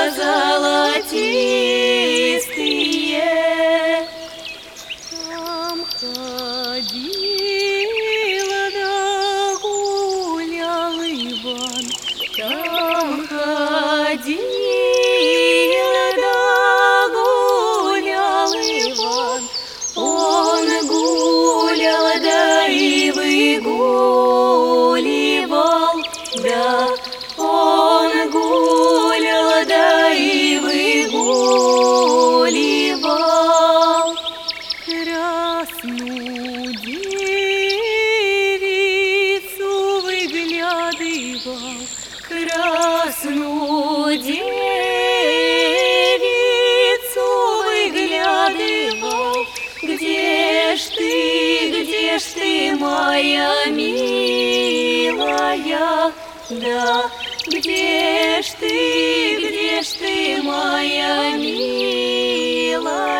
золотистые. Там ходил да гулял Иван, там ходил да гулял Иван. Он гулял да и выгуливал, да. Он гулял да и выгуливал красную девицу, выглядывал красную девицу, выглядывал. Где ж ты, моя милая, да, где ж ты, моя милая?